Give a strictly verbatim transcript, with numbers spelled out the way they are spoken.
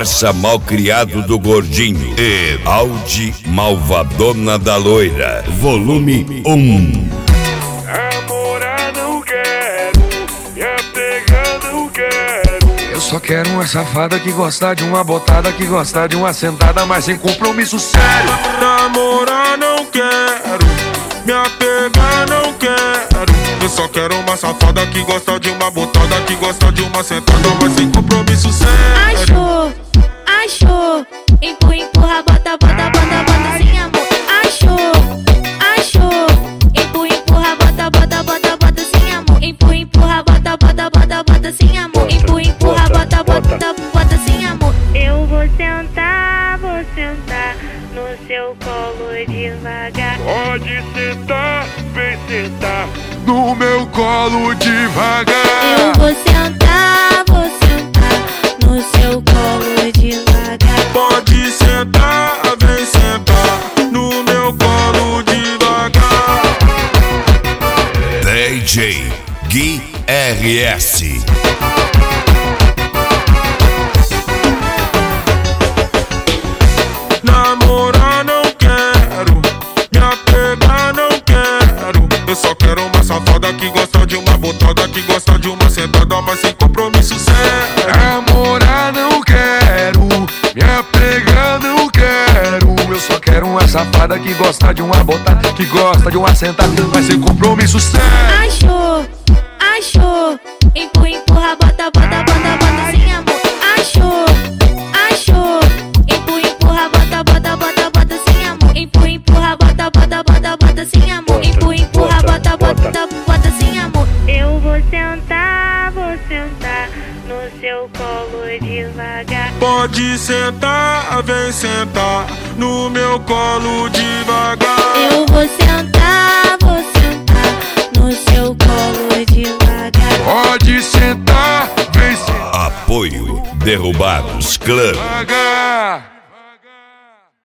Corsa Malcriado do Gordinho e Audi Malvadona da Loira, volume um. Namorar não quero, me apegar não quero. Eu só quero uma safada que gosta de uma botada, que gosta de uma sentada, mas sem compromisso sério. Namorar não quero, me apegar não quero. Eu só quero uma safada que gosta de uma botada, que gosta de uma sentada, mas sem compromisso sério. Achou, achou, empurra, empurra, bota, bota, bota, bota sem amor. Achou, achou, empurra, empurra, bota, bota, bota, bota sem amor. Empurra, empurra, bota, bota, bota, bota sem amor. Empurra, empurra, bota, bota, bota sem amor. Eu vou sentar, vou sentar no seu colo devagar. Pode sentar, vem sentar No meu colo devagar. Eu vou sentar, vou sentar no seu colo devagar. Pode sentar, vem sentar no meu colo devagar. D J Gui R S. Namorar não quero, me apegar não quero. Eu só quero uma safada que gosta de uma botada, que gosta de uma sentada, mas sem compromisso sério. Namorar não quero, me apegar não quero. Eu só quero uma safada que gosta de uma botada, que gosta de uma sentada, mas sem compromisso sério. Achou, achou, empurra, empurra, bota, bota, bota, bota sem amor. Achou, achou, empurra, empurra, bota, bota, bota, bota sem amor. Empurra, empurra, bota, bota, bota, bota sem amor. Empurra, empurra, bota, bota, bota sem amor. Eu vou sentar, vou sentar no seu colo devagar. Pode sentar, vem sentar no meu colo devagar. Eu vou sentar, vou sentar no seu colo devagar. Pode sentar, vem sentar Apoio Derrubados Clã. devagar.